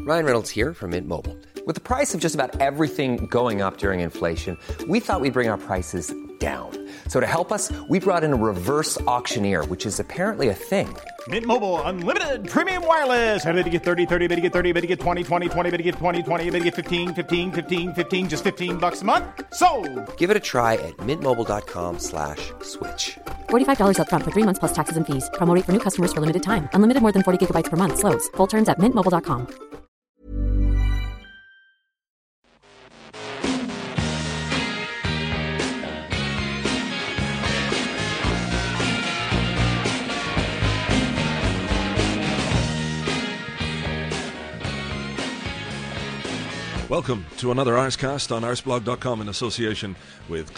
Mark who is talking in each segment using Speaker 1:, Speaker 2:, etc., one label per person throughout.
Speaker 1: Ryan Reynolds here from Mint Mobile. With the price of just about everything going up during inflation, we thought we'd bring our prices down. So to help us, we brought in a reverse auctioneer, which is apparently a thing.
Speaker 2: Mint Mobile Unlimited Premium Wireless. How to get 30, 30, bit to get 30, bit to get 20, 20, 20, bit to get 20, 20, bit to get 15, 15, 15, 15, just $15 a month? Sold!
Speaker 1: Give it a try at mintmobile.com/switch.
Speaker 3: $45 up front for 3 months plus taxes and fees. Promo rate for new customers for limited time. Unlimited more than 40 gigabytes per month. Slows full terms at mintmobile.com.
Speaker 4: Welcome to another Arsecast on arsblog.com in association with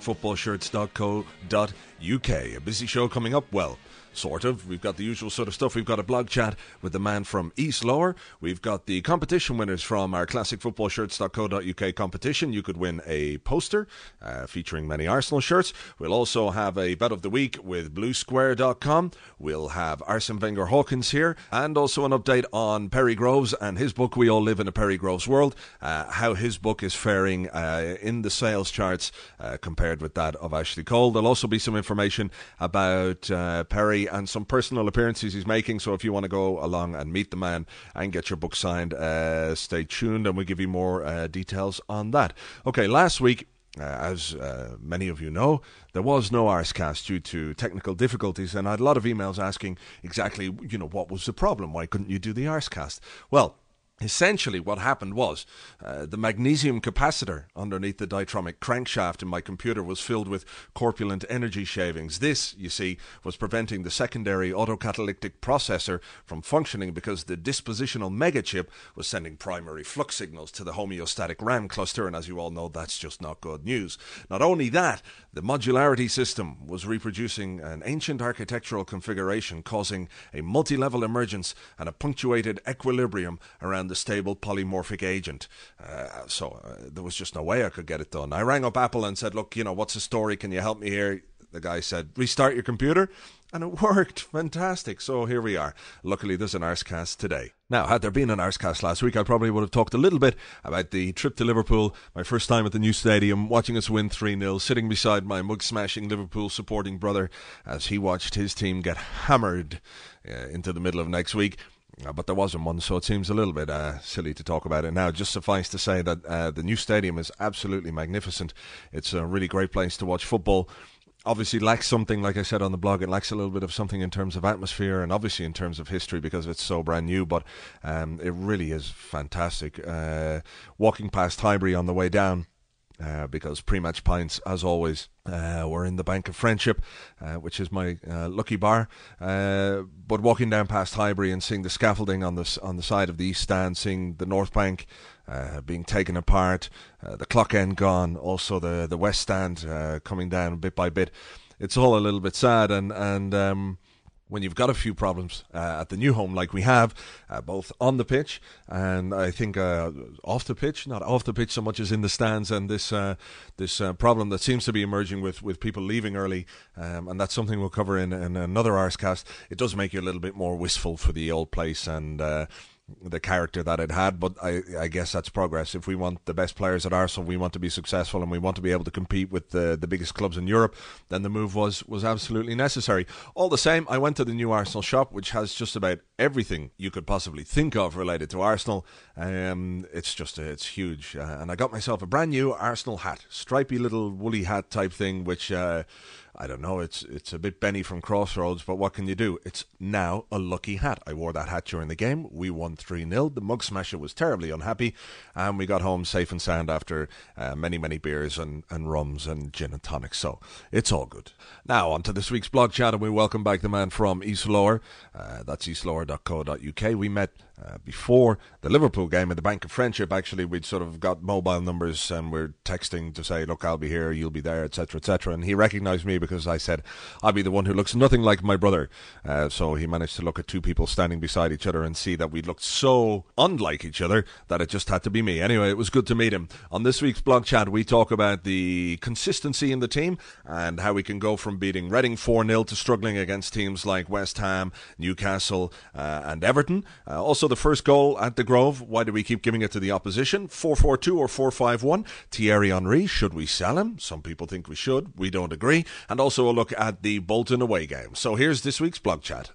Speaker 4: classicfootballshirts.co.uk. A busy show coming up, well, sort of. We've got the usual sort of stuff. We've got a blog chat with the man from East Lower. We've got the competition winners from our classicfootballshirts.co.uk competition. You could win a poster featuring many Arsenal shirts. We'll also have a bet of the week with bluesquare.com. We'll have Arsene Wenger Hawkins here, and also an update on Perry Groves and his book, We All Live in a Perry Groves World, how his book is faring in the sales charts compared with that of Ashley Cole. There'll also be some information about Perry and some personal appearances he's making, so if you want to go along and meet the man and get your book signed, stay tuned and we'll give you more details on that. Okay, last week, as many of you know, there was no Arsecast due to technical difficulties, and I had a lot of emails asking exactly, what was the problem? Why couldn't you do the Arsecast? Well, essentially what happened was the magnesium capacitor underneath the dichromic crankshaft in my computer was filled with corpulent energy shavings. This, you see, was preventing the secondary autocatalytic processor from functioning because the dispositional megachip was sending primary flux signals to the homeostatic RAM cluster, and as you all know, that's just not good news. Not only that, the modularity system was reproducing an ancient architectural configuration, causing a multi-level emergence and a punctuated equilibrium around the stable polymorphic agent. So there was just no way I could get it done. I rang up Apple and said, look, what's the story? Can you help me here? The guy said, restart your computer. And it worked. Fantastic. So here we are. Luckily, there's an Arsecast today. Now, had there been an Arsecast last week, I probably would have talked a little bit about the trip to Liverpool, my first time at the new stadium, watching us win 3-0, sitting beside my mug-smashing Liverpool supporting brother as he watched his team get hammered into the middle of next week. But there wasn't one, so it seems a little bit silly to talk about it now. Just suffice to say that the new stadium is absolutely magnificent. It's a really great place to watch football. Obviously lacks something, like I said on the blog, it lacks a little bit of something in terms of atmosphere and obviously in terms of history because it's so brand new, but it really is fantastic. Walking past Highbury on the way down, because pre-match pints, as always, were in the Bank of Friendship, which is my lucky bar. But walking down past Highbury and seeing the scaffolding on the side of the East Stand, seeing the North Bank being taken apart, the clock end gone, also the West Stand coming down bit by bit, it's all a little bit sad. And when you've got a few problems at the new home like we have, both on the pitch and I think off the pitch, not off the pitch so much as in the stands, and this problem that seems to be emerging with people leaving early, and that's something we'll cover in another Arsecast. It does make you a little bit more wistful for the old place and the character that it had, but I guess that's progress. If we want the best players at Arsenal, we want to be successful and we want to be able to compete with the biggest clubs in Europe, then the move was absolutely necessary. All the same, I went to the new Arsenal shop, which has just about everything you could possibly think of related to Arsenal. It's huge, and I got myself a brand new Arsenal hat, stripy little woolly hat type thing, which I don't know, it's a bit Benny from Crossroads, but what can you do? It's now a lucky hat. I wore that hat during the game. We won 3-0. The mug smasher was terribly unhappy, and we got home safe and sound after many, many beers and rums and gin and tonics. So it's all good. Now, on to this week's blog chat, and we welcome back the man from East Lower. That's eastlower.co.uk. We met before the Liverpool game at the Bank of Friendship. Actually, we'd sort of got mobile numbers and we're texting to say, look, I'll be here, you'll be there, etc., etc. And he recognised me because I said I'll be the one who looks nothing like my brother. So he managed to look at two people standing beside each other and see that we looked so unlike each other that it just had to be me. Anyway, it was good to meet him. On this week's Blog Chat, we talk about the consistency in the team and how we can go from beating Reading 4-0 to struggling against teams like West Ham, Newcastle and Everton. Also the first goal at the Grove, why do we keep giving it to the opposition? 4-4-2 or 4-5-1? Thierry Henry, should we sell him? Some people think we should, we don't agree. And also a look at the Bolton away game. So here's this week's Blog Chat.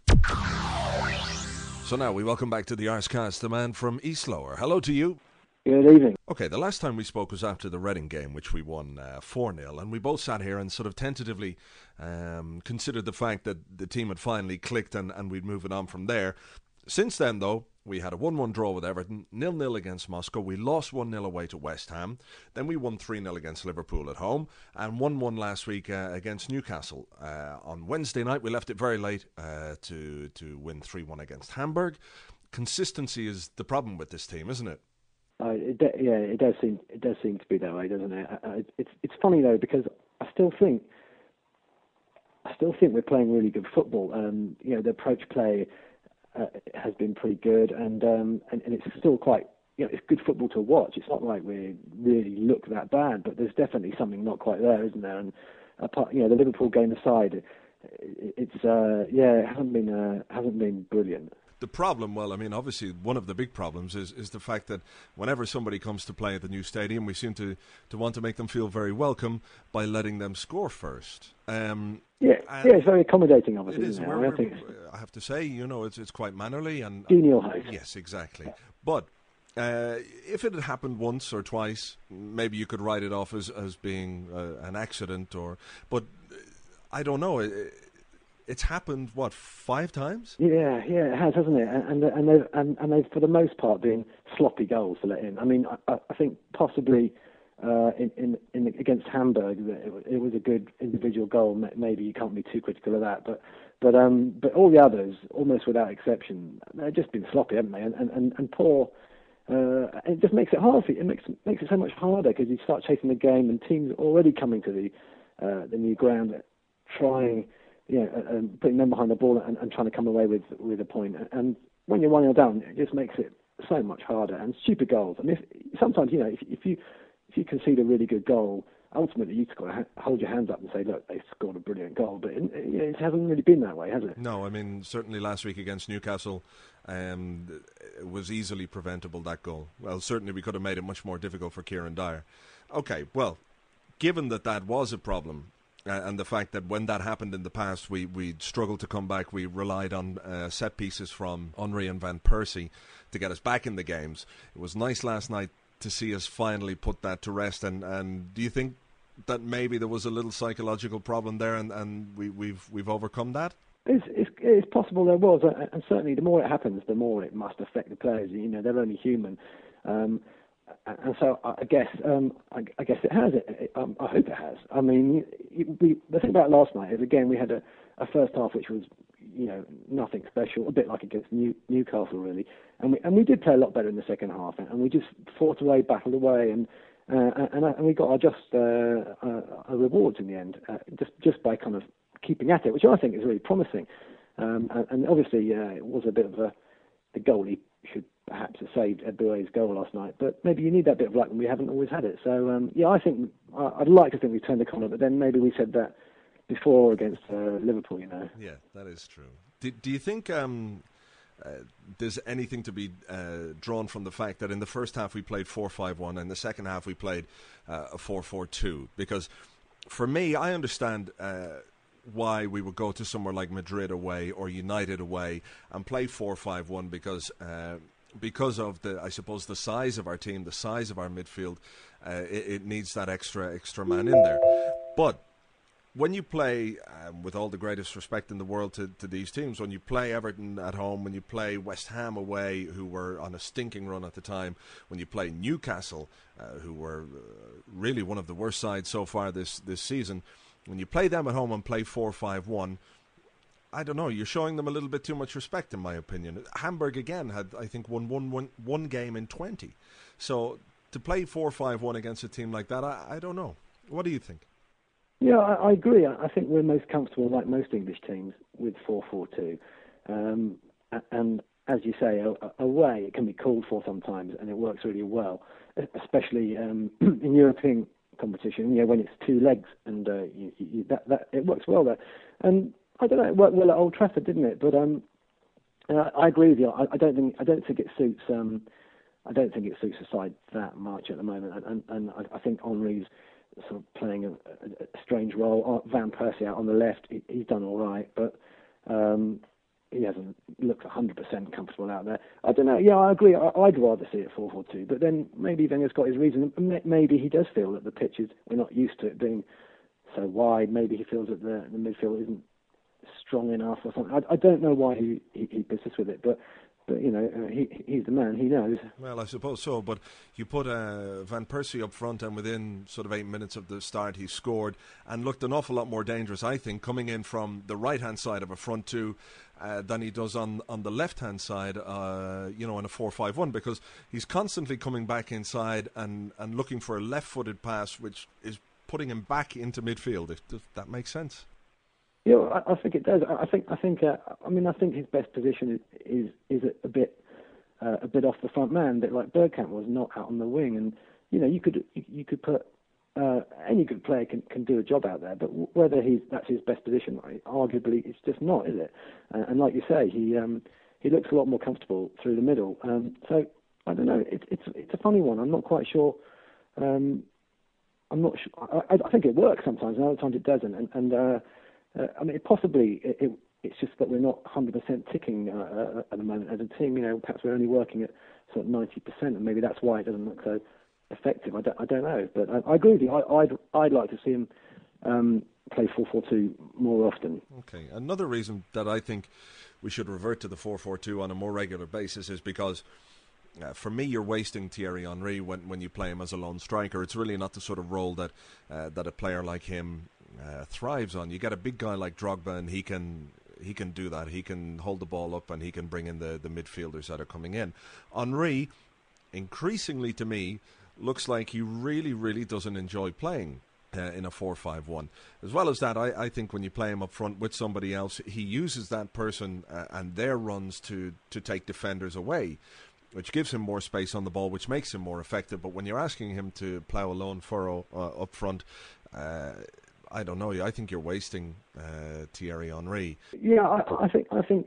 Speaker 4: So now we welcome back to the Arsecast the man from East Lower. Hello to you.
Speaker 5: Good evening.
Speaker 4: Okay, the last time we spoke was after the Reading game, which we won 4-0, and we both sat here and sort of tentatively considered the fact that the team had finally clicked and we'd moved on from there. Since then, though, we had a 1-1 draw with Everton, 0-0 against Moscow. We lost 1-0 away to West Ham. Then we won 3-0 against Liverpool at home and 1-1 last week against Newcastle. On Wednesday night, we left it very late to win 3-1 against Hamburg. Consistency is the problem with this team, isn't it?
Speaker 5: It does seem to be that way, doesn't it? It's funny though, because I still think we're playing really good football. The approach play has been pretty good, and it's still quite, it's good football to watch. It's not like we really look that bad, but there's definitely something not quite there, isn't there? And apart, the Liverpool game aside, it hasn't been brilliant.
Speaker 4: The problem, well, I mean, obviously one of the big problems is the fact that whenever somebody comes to play at the new stadium, we seem to want to make them feel very welcome by letting them score first.
Speaker 5: It's very accommodating of us, isn't it?
Speaker 4: I have to say, it's quite mannerly and
Speaker 5: genial host.
Speaker 4: Yes, exactly. But if it had happened once or twice, maybe you could write it off as being an accident, but I don't know. It's happened, 5 times? Yeah,
Speaker 5: it has, hasn't it? And they've for the most part been sloppy goals to let in. I mean, I think possibly in against Hamburg it was a good individual goal. Maybe you can't be too critical of that, but all the others, almost without exception, they've just been sloppy, haven't they? And poor. It just makes it hard. It makes it so much harder because you start chasing the game, and teams already coming to the new ground, trying. Putting them behind the ball and trying to come away with a point. And when you're 1-0 down, it just makes it so much harder. And stupid goals. I mean, sometimes, if you concede a really good goal, ultimately you've got to hold your hands up and say, look, they scored a brilliant goal. But it hasn't really been that way, has it?
Speaker 4: No, I mean, certainly last week against Newcastle, it was easily preventable, that goal. Well, certainly we could have made it much more difficult for Kieran Dyer. Okay, well, given that was a problem, and the fact that when that happened in the past, we struggled to come back. We relied on set pieces from Henry and Van Persie to get us back in the games. It was nice last night to see us finally put that to rest. And do you think that maybe there was a little psychological problem there, and we've overcome that?
Speaker 5: It's possible there was, and certainly the more it happens, the more it must affect the players. They're only human. And so I guess it has. I hope it has. I mean, the thing about last night is, again, we had a first half which was, nothing special, a bit like against Newcastle, really. And we did play a lot better in the second half, and we just fought away, battled away, and we got our just rewards in the end, just by kind of keeping at it, which I think is really promising. And obviously, it was a bit of the goalie should perhaps have saved Eboué's goal last night, but maybe you need that bit of luck, and we haven't always had it. So I think I'd like to think we turned the corner, but then maybe we said that before against Liverpool.
Speaker 4: Yeah, that is true. Do you think there's anything to be drawn from the fact that in the first half we played 4-5-1, and in the second half we played a 4-4-2? Because for me, I understand why we would go to somewhere like Madrid away or United away and play 4-5-1 because of the size of our team, the size of our midfield. It needs that extra man in there. But when you play, with all the greatest respect in the world to these teams, when you play Everton at home, when you play West Ham away, who were on a stinking run at the time, when you play Newcastle, who were really one of the worst sides so far this season, when you play them at home and play 4-5-1, I don't know, you're showing them a little bit too much respect, in my opinion. Hamburg, again, had, I think, won one game in 20. So to play 4-5-1 against a team like that, I don't know. What do you think?
Speaker 5: Yeah, I agree. I think we're most comfortable, like most English teams, with 4-4-2. And as you say, away it can be called for sometimes, and it works really well, especially in European competition. When it's two legs, and that it works well there. And I don't know, it worked well at Old Trafford, didn't it? But I agree with you. I don't think it suits. I don't think it suits the side that much at the moment. And I think Henry's sort of playing a strange role. Van Persie out on the left, he's done all right, but he hasn't looked 100% comfortable out there. I don't know. Yeah, I agree. I'd rather see it 4-4-2, but then maybe Wenger's got his reason. Maybe he does feel that the pitches, we're not used to it being so wide. Maybe he feels that the midfield isn't strong enough or something. I don't know why he persists with it, but he's the man. He knows.
Speaker 4: Well, I suppose so. But you put Van Persie up front, and within sort of 8 minutes of the start, he scored and looked an awful lot more dangerous, I think, coming in from the right-hand side of a front two than he does on the left-hand side, in a 4-5-1, because he's constantly coming back inside and looking for a left-footed pass, which is putting him back into midfield. If that makes sense.
Speaker 5: Yeah, I think it does. I think his best position is a bit off the front man, a bit like Bergkamp was, not out on the wing. And you could put any good player can do a job out there, but whether that's his best position, arguably it's just not, is it? And like you say, he looks a lot more comfortable through the middle. So I don't know. It's a funny one. I'm not quite sure. I'm not sure. I think it works sometimes, and other times it doesn't. And possibly it's just that we're not 100% ticking at the moment as a team. Perhaps we're only working at sort of 90%, and maybe that's why it doesn't look so effective. I don't know, but I agree with you. I'd like to see him play 4-4-2 more often.
Speaker 4: Okay, another reason that I think we should revert to the 4-4-2 on a more regular basis is because for me, you're wasting Thierry Henry when you play him as a lone striker. It's really not the sort of role that a player like him thrives on. You get a big guy like Drogba, and he can do that. He can hold the ball up, and he can bring in the midfielders that are coming in. Henry, increasingly to me, looks like he really, really doesn't enjoy playing in a 4-5-1. As well as that, I think when you play him up front with somebody else, he uses that person and their runs to take defenders away, which gives him more space on the ball, which makes him more effective. But when you're asking him to plough a lone furrow up front, I don't know. I think you're wasting Thierry Henry.
Speaker 5: Yeah, I think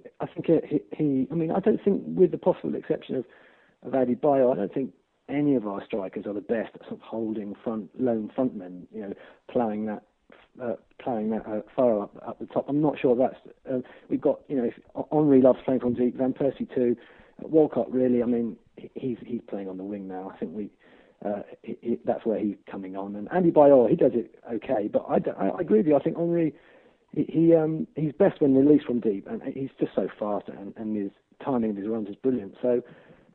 Speaker 5: he. I mean, I don't think, with the possible exception of Adebayo, I don't think any of our strikers are the best at sort of holding lone frontmen. Ploughing that furrow up the top. I'm not sure that's. We've got. If Henry loves playing from deep. Van Persie too. Walcott, really. I mean, he's playing on the wing now. I think that's where he's coming on. And Andy Bayor, he does it okay, but I agree with you. I think Henry, he's best when released from deep, and he's just so fast, and his timing of his runs is brilliant. So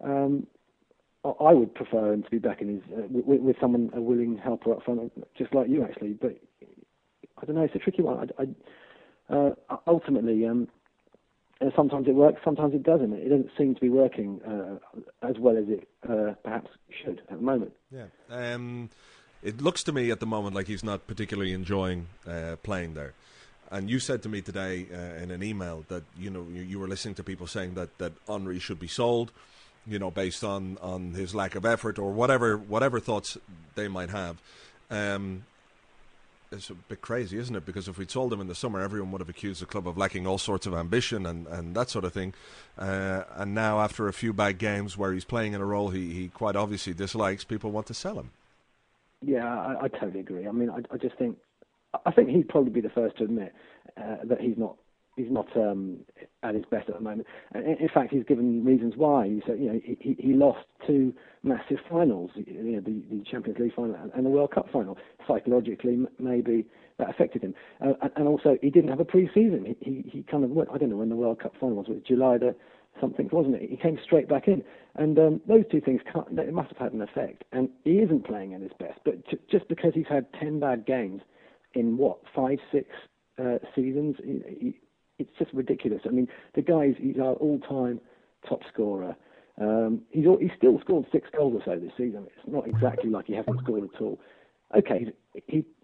Speaker 5: I would prefer him to be back in his with someone, a willing helper up front, just like you actually. But I don't know. It's a tricky one. Ultimately. Sometimes it works, sometimes it doesn't. It doesn't seem to be working as well as it perhaps should at the moment.
Speaker 4: Yeah, it looks to me at the moment like he's not particularly enjoying playing there. And you said to me today in an email that you were listening to people saying that Henry should be sold, based on his lack of effort or whatever thoughts they might have. It's a bit crazy, isn't it? Because if we'd sold him in the summer, everyone would have accused the club of lacking all sorts of ambition and that sort of thing. And now, after a few bad games where he's playing in a role he quite obviously dislikes, people want to sell him.
Speaker 5: Yeah, I totally agree. I mean, I think he'd probably be the first to admit that he's not at his best at the moment. In fact, he's given reasons why. He said, he lost two massive finals, the Champions League final and the World Cup final. Psychologically, maybe that affected him. And also, he didn't have a pre-season. He kind of went, I don't know when the World Cup final was, July something, wasn't it? He came straight back in. And those two things, it must have had an effect. And he isn't playing at his best. But just because he's had 10 bad games in, 5-6 seasons, it's just ridiculous. I mean, he's our all-time top scorer. He's still scored 6 goals or so this season. It's not exactly like he hasn't scored at all. Okay, he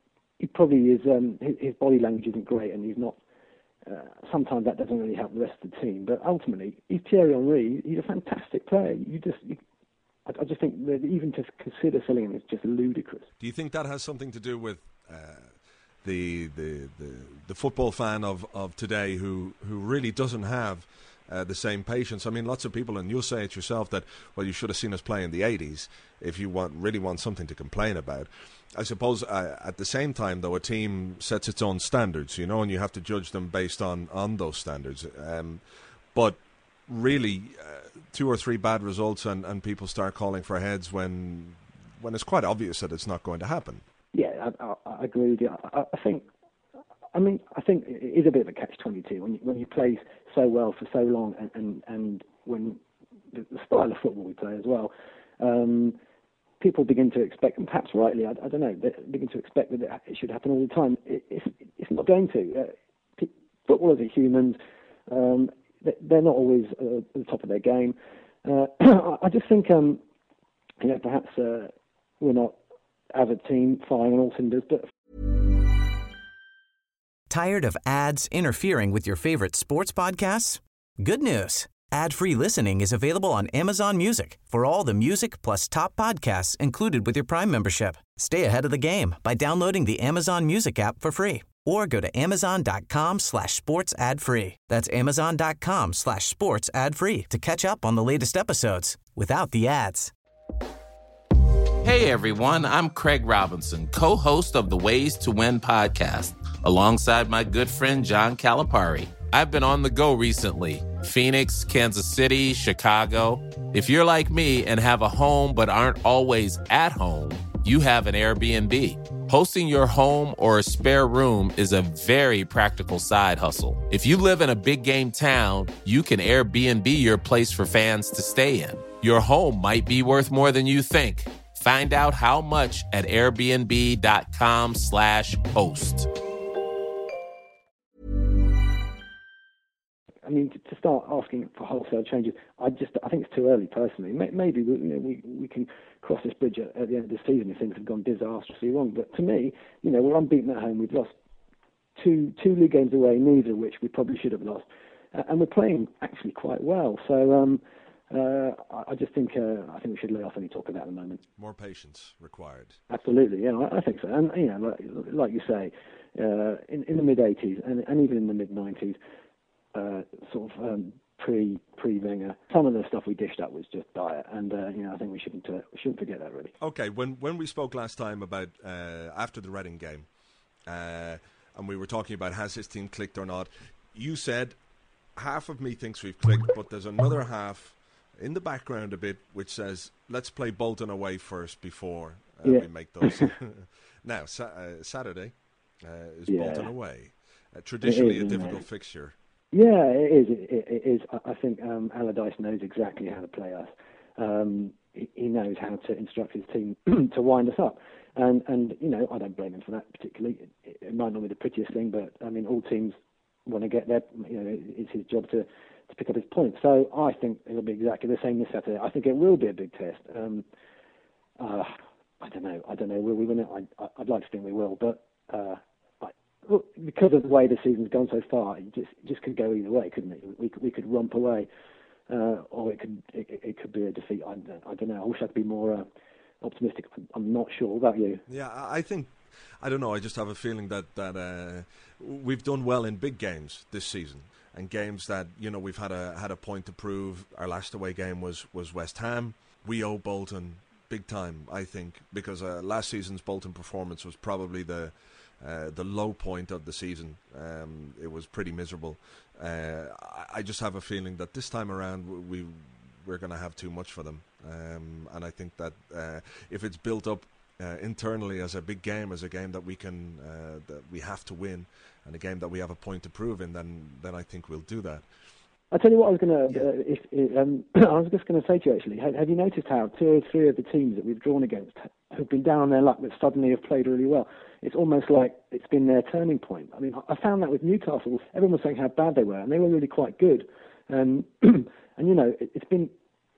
Speaker 5: he probably is. His body language isn't great, and he's not. Sometimes that doesn't really help the rest of the team. But ultimately, he's Thierry Henry. He's a fantastic player. I just think that even to consider selling him is just ludicrous.
Speaker 4: Do you think that has something to do with the football fan of today who really doesn't have the same patience? I mean, lots of people, and you'll say it yourself, that, well, you should have seen us play in the 80s if you really want something to complain about. I suppose at the same time, though, a team sets its own standards, and you have to judge them based on those standards. But really, 2 or 3 bad results and people start calling for heads when it's quite obvious that it's not going to happen.
Speaker 5: Yeah, I agree with you. I think it is a bit of a catch-22 when you play so well for so long, and when the style of football we play as well. People begin to expect, and perhaps rightly, I don't know, they begin to expect that it should happen all the time. It's not going to. Footballers are humans. They're not always at the top of their game. I just think, perhaps we're not, as a team, firing on all cylinders. But
Speaker 6: Tired of ads interfering with your favorite sports podcasts? Good news. Ad-free listening is available on Amazon Music for all the music plus top podcasts included with your Prime membership. Stay ahead of the game by downloading the Amazon Music app for free or go to amazon.com/sports ad free. That's amazon.com/sports ad free to catch up on the latest episodes without the ads.
Speaker 7: Hey everyone, I'm Craig Robinson, co-host of the Ways to Win podcast, alongside my good friend John Calipari. I've been on the go recently. Phoenix, Kansas City, Chicago. If you're like me and have a home but aren't always at home, you have an Airbnb. Hosting your home or a spare room is a very practical side hustle. If you live in a big game town, you can Airbnb your place for fans to stay in. Your home might be worth more than you think. Find out how much at airbnb.com/host.
Speaker 5: I mean, to start asking for wholesale changes, I think it's too early personally. Maybe we can cross this bridge at the end of the season if things have gone disastrously wrong. But to me, we're unbeaten at home. We've lost two league games away, neither of which we probably should have lost, and we're playing actually quite well. So I just think we should lay off any talk of that at the moment.
Speaker 4: More patience required.
Speaker 5: Absolutely, yeah, I think so. And like you say, in the mid '80s and even in the mid '90s. Pre-Wenger, some of the stuff we dished up was just dire, and I think we shouldn't forget that really.
Speaker 4: Okay, when we spoke last time about after the Reading game, and we were talking about has this team clicked or not, you said half of me thinks we've clicked, but there's another half in the background a bit which says let's play Bolton away first before we make those. Now Saturday is Bolton away, traditionally a difficult fixture.
Speaker 5: Yeah, it is. It is. I think Allardyce knows exactly how to play us. He knows how to instruct his team to wind us up, and I don't blame him for that particularly. It might not be the prettiest thing, but I mean, all teams want to get there. It's his job to pick up his points. So I think it'll be exactly the same this Saturday. I think it will be a big test. I don't know. Will we win it? I'd like to think we will, but. Because of the way the season's gone so far, it just could go either way, couldn't it? We could romp away, or it could be a defeat. I don't know. I wish I could be more optimistic. I'm not sure. What about you?
Speaker 4: Yeah, I don't know. I just have a feeling that we've done well in big games this season, and games that we've had a point to prove. Our last away game was West Ham. We owe Bolton big time, I think, because last season's Bolton performance was probably the low point of the season. It was pretty miserable. I just have a feeling that this time around we're going to have too much for them, and I think that if it's built up internally as a big game, as a game that we can that we have to win, and a game that we have a point to prove in, then I think we'll do that.
Speaker 5: I'll tell you what I was going to. I was just going to say to you actually. Have you noticed how 2 or 3 of the teams that we've drawn against have been down on their luck, but suddenly have played really well? It's almost like it's been their turning point. I mean, I found that with Newcastle. Everyone was saying how bad they were, and they were really quite good. And it's been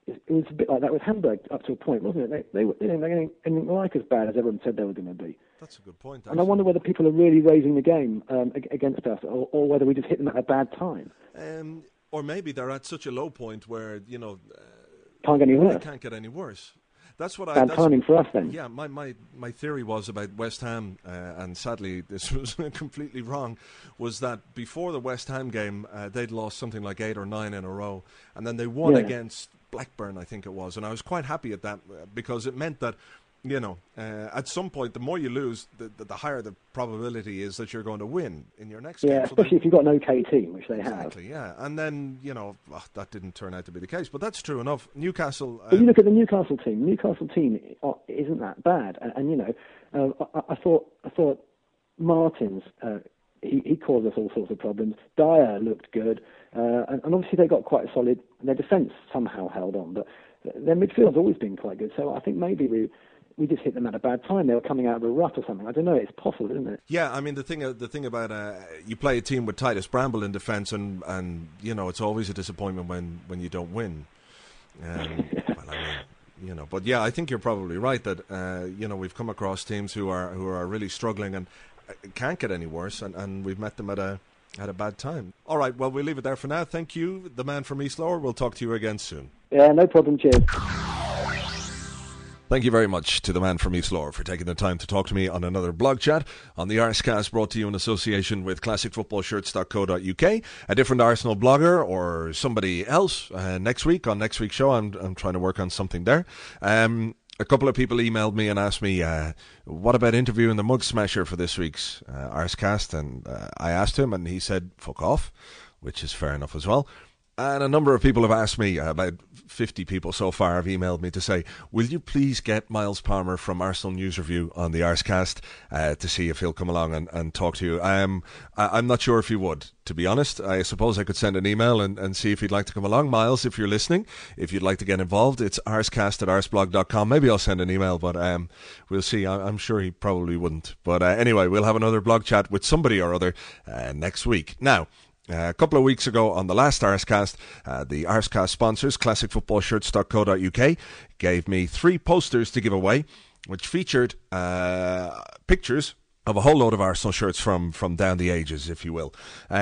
Speaker 5: it was a bit like that with Hamburg up to a point, wasn't it? They didn't anything like as bad as everyone said they were going to be.
Speaker 4: That's a good point, actually.
Speaker 5: And I wonder whether people are really raising the game against us, or whether we just hit them at a bad time.
Speaker 4: Or maybe they're at such a low point where,
Speaker 5: can't get any worse.
Speaker 4: They can't get any worse. That's what
Speaker 5: bad timing for us then.
Speaker 4: Yeah, my theory was about West Ham, and sadly this was completely wrong, was that before the West Ham game, they'd lost something like 8 or 9 in a row, and then they won against Blackburn, I think it was, and I was quite happy at that because it meant that, at some point, the more you lose, the higher the probability is that you're going to win in your next game.
Speaker 5: Yeah, especially if you've got an okay team, which they have.
Speaker 4: Exactly, yeah. And then, that didn't turn out to be the case. But that's true enough. Newcastle...
Speaker 5: But you look at the Newcastle team. Newcastle team isn't that bad. And I thought Martins, he caused us all sorts of problems. Dyer looked good. And obviously they got quite solid... Their defence somehow held on. But their midfield's always been quite good. So I think maybe we just hit them at a bad time. They were coming out of a rut or something. I don't know. It's possible, isn't it?
Speaker 4: Yeah, I mean, the thing about you play a team with Titus Bramble in defence, and it's always a disappointment when you don't win. But yeah, I think you're probably right that we've come across teams who are really struggling and can't get any worse, and we've met them at a bad time. All right, well, we'll leave it there for now. Thank you, the man from East Lower. We'll talk to you again soon.
Speaker 5: Yeah, no problem. Cheers.
Speaker 4: Thank you very much to the man from East Lower for taking the time to talk to me on another blog chat on the Arscast, brought to you in association with classicfootballshirts.co.uk. A different Arsenal blogger or somebody else next week on next week's show. I'm trying to work on something there. A couple of people emailed me and asked me, what about interviewing the Mug Smasher for this week's Arscast? And I asked him, and he said, fuck off, which is fair enough as well. And a number of people have asked me, about 50 people so far have emailed me to say, will you please get Miles Palmer from Arsenal News Review on the Arscast to see if he'll come along and talk to you. I'm not sure if he would, to be honest. I suppose I could send an email and see if he'd like to come along. Miles, if you're listening, if you'd like to get involved, it's arscast@arsblog.com. Maybe I'll send an email, but we'll see. I'm sure he probably wouldn't. But anyway, we'll have another blog chat with somebody or other next week. Now, a couple of weeks ago on the last Arscast, the Arscast sponsors, classicfootballshirts.co.uk, gave me 3 posters to give away, which featured pictures of a whole load of Arsenal shirts from down the ages, if you will.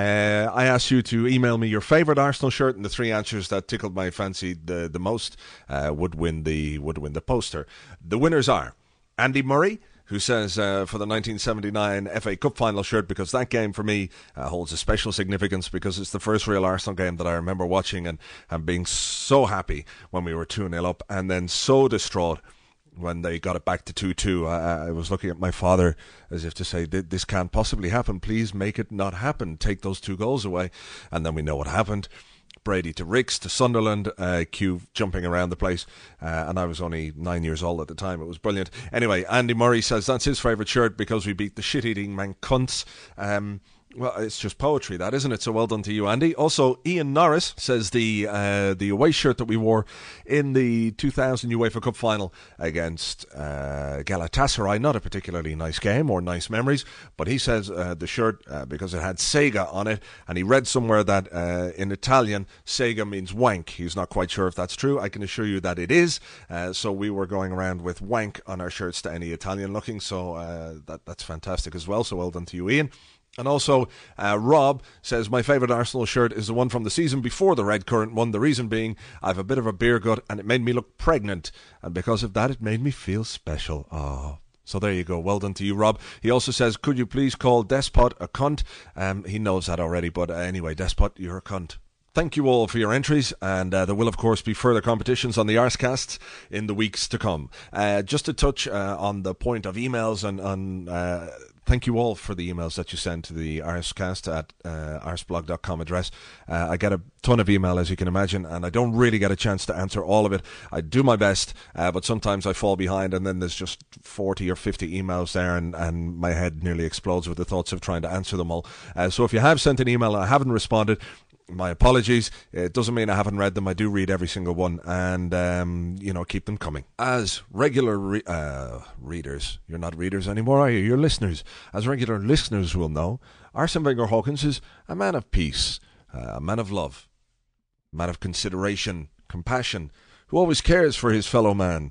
Speaker 4: I asked you to email me your favourite Arsenal shirt, and the 3 answers that tickled my fancy the most would win the poster. The winners are Andy Murray, who says for the 1979 FA Cup final shirt, because that game for me holds a special significance because it's the first real Arsenal game that I remember watching and being so happy when we were 2-0 up, and then so distraught when they got it back to 2-2. I was looking at my father as if to say, this can't possibly happen. Please make it not happen. Take those 2 goals away. And then we know what happened. Brady to Ricks to Sunderland, Q jumping around the place, and I was only 9 years old at the time. It was brilliant. Anyway, Andy Murray says that's his favourite shirt because we beat the shit-eating man cunts. Well, it's just poetry, that, isn't it? So well done to you, Andy. Also, Ian Norris says the away shirt that we wore in the 2000 UEFA Cup final against Galatasaray, not a particularly nice game or nice memories, but he says the shirt, because it had Sega on it, and he read somewhere that in Italian, Sega means wank. He's not quite sure if that's true. I can assure you that it is. So we were going around with wank on our shirts to any Italian looking, so that's fantastic as well. So well done to you, Ian. And also, Rob says, my favourite Arsenal shirt is the one from the season before the Red Currant one. The reason being, I have a bit of a beer gut and it made me look pregnant. And because of that, it made me feel special. Oh, so there you go. Well done to you, Rob. He also says, could you please call Despot a cunt? He knows that already, but anyway, Despot, you're a cunt. Thank you all for your entries, and there will, of course, be further competitions on the Arscasts in the weeks to come. Just to touch on the point of emails and thank you all for the emails that you send to the Arscast at arsblog.com address. I get a ton of email, as you can imagine, and I don't really get a chance to answer all of it. I do my best, but sometimes I fall behind, and then there's just 40 or 50 emails there, and my head nearly explodes with the thoughts of trying to answer them all. So if you have sent an email and I haven't responded, my apologies. It doesn't mean I haven't read them. I do read every single one, and keep them coming. As regular readers, you're not readers anymore, are you? You're listeners. As regular listeners will know, Arsene Wenger Hawkins is a man of peace, a man of love, a man of consideration, compassion, who always cares for his fellow man,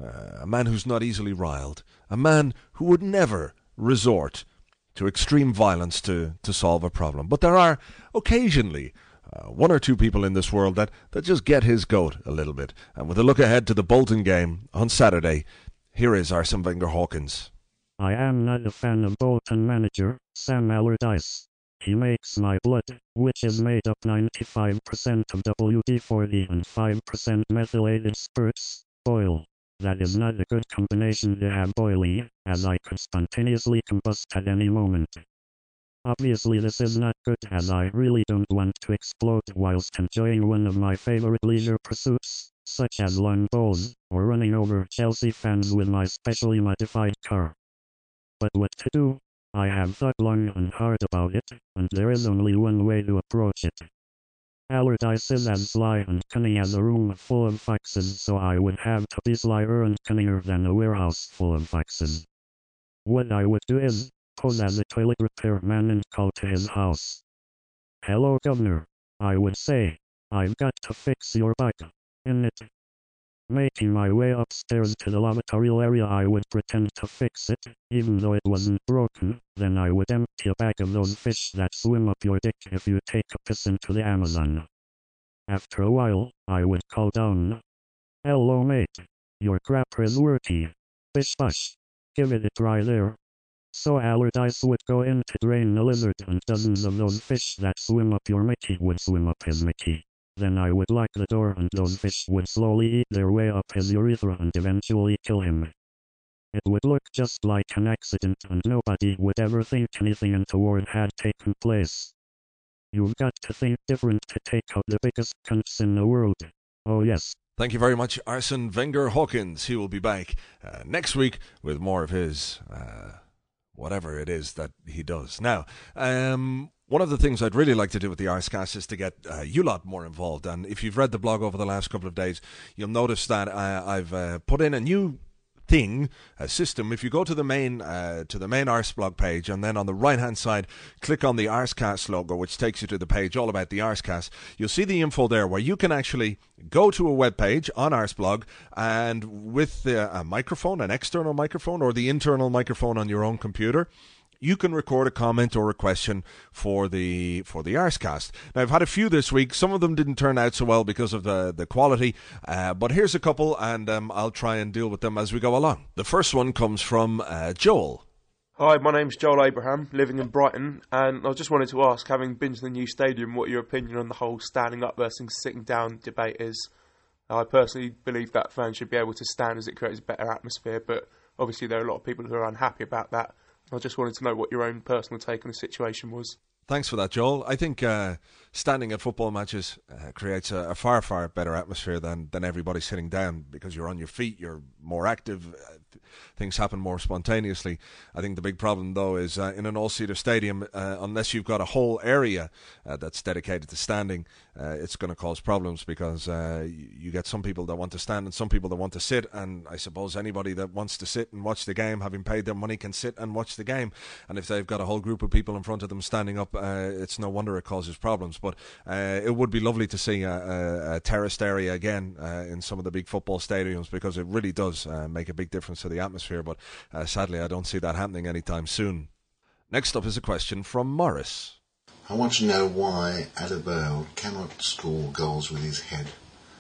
Speaker 4: a man who's not easily riled, a man who would never resort to extreme violence to solve a problem. But there are occasionally one or two people in this world that just get his goat a little bit. And with a look ahead to the Bolton game on Saturday, here is Arsene Wenger Hawkins.
Speaker 8: I am not a fan of Bolton manager Sam Allardyce. He makes my blood, which is made up 95% of WD-40 and 5% methylated spirits, boil. That is not a good combination to have boiling, as I could spontaneously combust at any moment. Obviously this is not good, as I really don't want to explode whilst enjoying one of my favorite leisure pursuits, such as lawn bowls, or running over Chelsea fans with my specially modified car. But what to do? I have thought long and hard about it, and there is only one way to approach it. Allardyce is as sly and cunning as a room full of foxes, so I would have to be slyer and cunninger than a warehouse full of foxes. What I would do is pose as a toilet repairman and call to his house. "Hello, Governor," I would say. "I've got to fix your bike, innit?" Making my way upstairs to the lavatory area, I would pretend to fix it, even though it wasn't broken. Then I would empty a bag of those fish that swim up your dick if you take a piss into the Amazon. After a while, I would call down, "Hello mate, your crapper is working. Bish bash, give it a try there." So Allardyce would go in to drain the lizard, and dozens of those fish that swim up your Mickey would swim up his Mickey. Then I would lock the door, and those fish would slowly eat their way up his urethra and eventually kill him. It would look just like an accident, and nobody would ever think anything untoward had taken place. You've got to think different to take out the biggest cunts in the world. Oh yes.
Speaker 4: Thank you very much, Arsene Wenger Hawkins. He will be back next week with more of his whatever it is that he does. Now, one of the things I'd really like to do with the Arsecast is to get you lot more involved. And if you've read the blog over the last couple of days, you'll notice that I've put in a new thing, a system. If you go to the main Arse blog page, and then on the right hand side click on the Arsecast logo, which takes you to the page all about the Arsecast, you'll see the info there where you can actually go to a web page on Arse blog, and with a microphone, an external microphone or the internal microphone on your own computer, you can record a comment or a question for the Arsecast. Now, I've had a few this week. Some of them didn't turn out so well because of the quality, but here's a couple, and I'll try and deal with them as we go along. The first one comes from Joel.
Speaker 9: Hi, my name's Joel Abraham, living in Brighton, and I just wanted to ask, having been to the new stadium, what your opinion on the whole standing up versus sitting down debate is. I personally believe that fans should be able to stand, as it creates a better atmosphere, but obviously there are a lot of people who are unhappy about that. I just wanted to know what your own personal take on the situation was.
Speaker 4: Thanks for that, Joel. I think standing at football matches creates a far, far better atmosphere than everybody sitting down, because you're on your feet, you're more active, things happen more spontaneously. I think the big problem, though, is in an all-seater stadium, unless you've got a whole area that's dedicated to standing, it's going to cause problems, because you get some people that want to stand and some people that want to sit, and I suppose anybody that wants to sit and watch the game, having paid their money, can sit and watch the game. And if they've got a whole group of people in front of them standing up, it's no wonder it causes problems. But it would be lovely to see a terraced area again in some of the big football stadiums, because it really does make a big difference to the atmosphere. But sadly, I don't see that happening anytime soon. Next up is a question from Morris.
Speaker 10: I want to know why Adebayo cannot score goals with his head.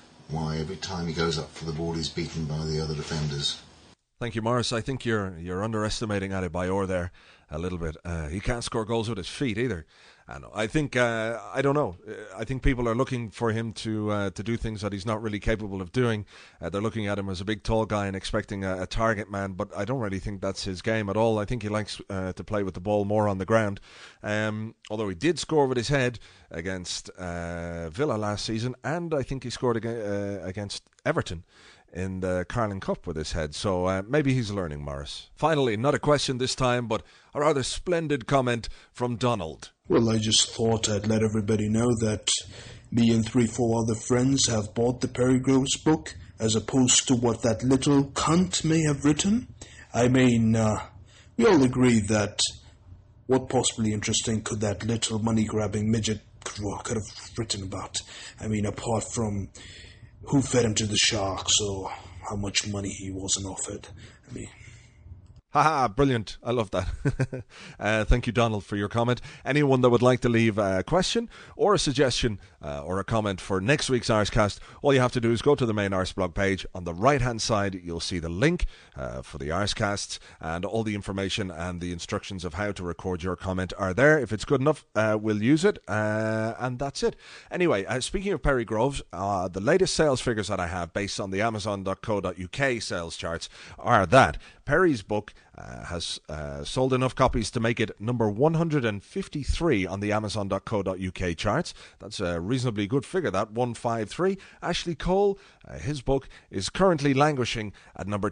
Speaker 10: Why every time he goes up for the ball he's beaten by the other defenders.
Speaker 4: Thank you, Morris. I think you're underestimating Adebayor there a little bit. He can't score goals with his feet either. And I think I don't know. I think people are looking for him to do things that he's not really capable of doing. They're looking at him as a big, tall guy and expecting a target man, but I don't really think that's his game at all. I think he likes to play with the ball more on the ground. Although he did score with his head against Villa last season, and I think he scored against Everton in the Carling Cup with his head. So maybe he's learning, Morris. Finally, not a question this time, but a rather splendid comment from Donald.
Speaker 11: Well, I just thought I'd let everybody know that me and 3-4 other friends have bought the Perry Groves book, as opposed to what that little cunt may have written. I mean, we all agree that what possibly interesting could that little money-grabbing midget could have written about? I mean, apart from who fed him to the sharks or how much money he wasn't offered. I mean,
Speaker 4: haha, brilliant. I love that. Thank you, Donald, for your comment. Anyone that would like to leave a question or a suggestion or a comment for next week's Arscast, all you have to do is go to the main Ars blog page. On the right-hand side, you'll see the link for the Arscasts, and all the information and the instructions of how to record your comment are there. If it's good enough, we'll use it, and that's it. Anyway, speaking of Perry Groves, the latest sales figures that I have based on the Amazon.co.uk sales charts are that Perry's book has sold enough copies to make it number 153 on the Amazon.co.uk charts. That's a reasonably good figure, that, 153. Ashley Cole, his book, is currently languishing at number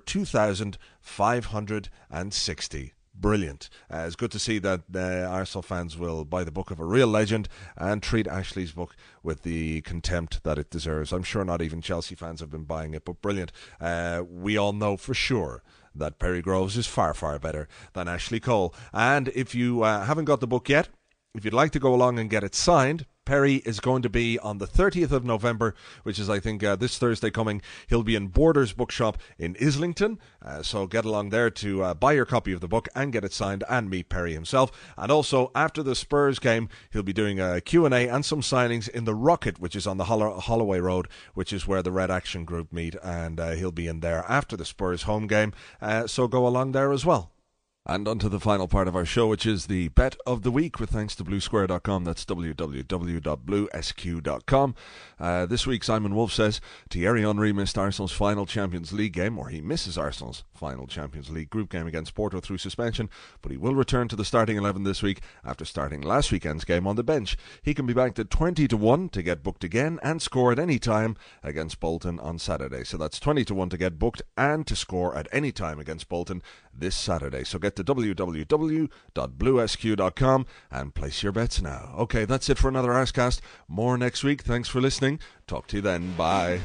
Speaker 4: 2,560. Brilliant. It's good to see that Arsenal fans will buy the book of a real legend and treat Ashley's book with the contempt that it deserves. I'm sure not even Chelsea fans have been buying it, but brilliant. We all know for sure that Perry Groves is far, far better than Ashley Cole. And if you haven't got the book yet, if you'd like to go along and get it signed, Perry is going to be on the 30th of November, which is, I think, this Thursday coming. He'll be in Borders Bookshop in Islington, so get along there to buy your copy of the book and get it signed and meet Perry himself. And also, after the Spurs game, he'll be doing a Q&A and some signings in the Rocket, which is on the Holloway Road, which is where the Red Action Group meet, and he'll be in there after the Spurs home game, so go along there as well. And on to the final part of our show, which is the Bet of the Week, with thanks to BlueSquare.com. That's www.bluesq.com. This week, Simon Wolf says Thierry Henry missed Arsenal's final Champions League game, or he misses Arsenal's final Champions League group game against Porto through suspension, but he will return to the starting 11 this week after starting last weekend's game on the bench. He can be backed at 20-1 to get booked again and score at any time against Bolton on Saturday. So that's 20-1 to get booked and to score at any time against Bolton this Saturday. So get to www.bluesq.com and place your bets now. Okay, that's it for another Arscast. More next week. Thanks for listening. Talk to you then. Bye.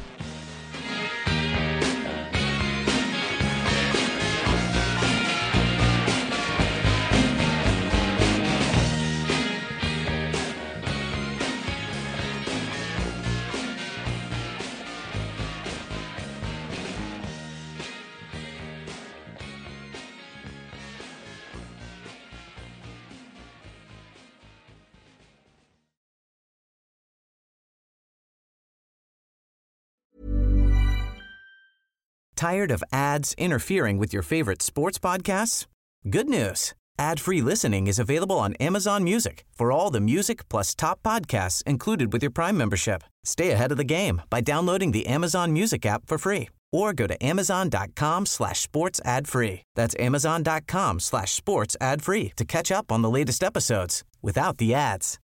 Speaker 6: Tired of ads interfering with your favorite sports podcasts? Good news. Ad-free listening is available on Amazon Music for all the music plus top podcasts included with your Prime membership. Stay ahead of the game by downloading the Amazon Music app for free or go to amazon.com/sports ad free. That's amazon.com/sports ad free to catch up on the latest episodes without the ads.